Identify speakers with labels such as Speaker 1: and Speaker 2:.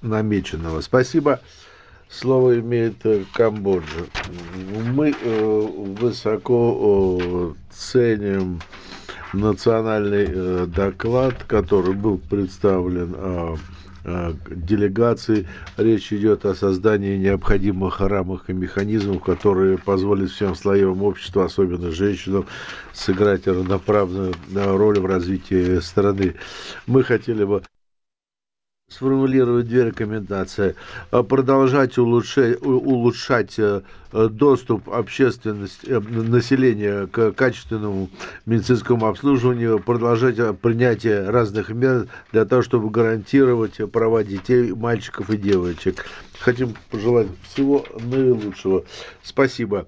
Speaker 1: намеченного. Спасибо. Слово имеет Камбоджа. Мы высоко ценим национальный доклад, который был представлен делегации. Речь идет о создании необходимых рамок и механизмов, которые позволят всем слоям общества, особенно женщинам, сыграть равноправную роль в развитии страны. Мы хотели бы сформулировать две рекомендации. Продолжать улучшать доступ общественности, населения к качественному медицинскому обслуживанию, продолжать принятие разных мер для того, чтобы гарантировать права детей, мальчиков и девочек. Хотим пожелать всего наилучшего. Спасибо.